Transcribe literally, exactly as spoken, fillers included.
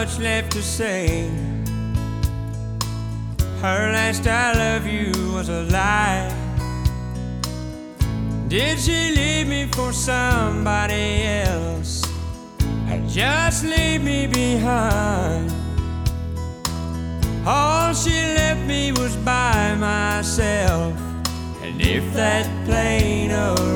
much left to say. Her last I love you was a lie. Did she leave me for somebody else, or just leave me behind? All she left me was by myself, and if that plain or